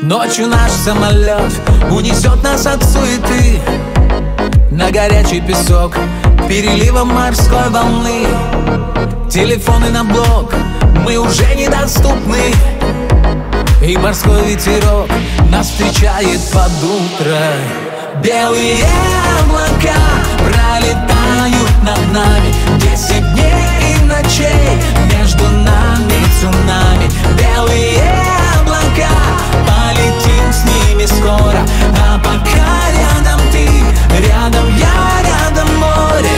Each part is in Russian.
Ночью наш самолет унесет нас от суеты на горячий песок переливом морской волны. Телефоны на блок, мы уже недоступны, и морской ветерок нас встречает под утро. Белые облака пролетают над нами, 10 дней и ночей между нами цунами. Белые облака, полетим с ними скоро, а пока рядом ты, рядом я, рядом море.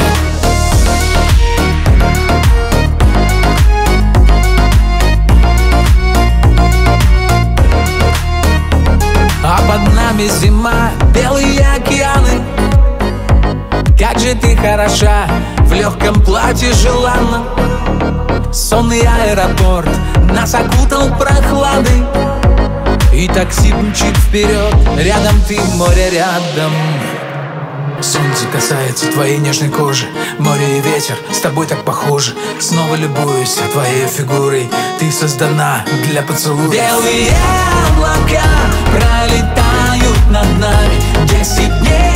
А под нами зима, белые океаны. Как же ты хороша, в легком платье желанна. Сонный аэропорт нас окутал прохладой, и такси мчит вперед, рядом ты, море рядом. Солнце касается твоей нежной кожи, море и ветер с тобой так похожи. Снова любуюсь твоей фигурой, ты создана для поцелуя. Белые облака пролетают над нами, 10 дней